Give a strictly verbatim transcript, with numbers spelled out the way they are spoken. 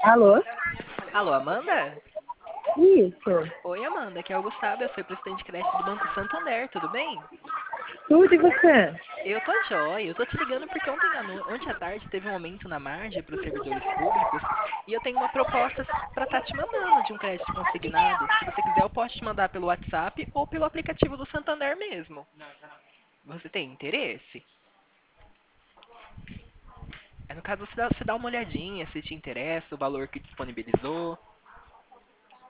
Alô? Alô, Amanda? Isso. Oi, Amanda, aqui é o Gustavo, eu sou presidente de crédito do Banco Santander, tudo bem? Tudo e você? Eu tô joia, eu tô te ligando porque ontem à, no... ontem à tarde teve um aumento na margem para os servidores públicos e eu tenho uma proposta para estar te mandando de um crédito consignado. Se você quiser, eu posso te mandar pelo WhatsApp ou pelo aplicativo do Santander mesmo. Você tem interesse? Aí, no caso, você dá, você dá uma olhadinha se te interessa, o valor que disponibilizou.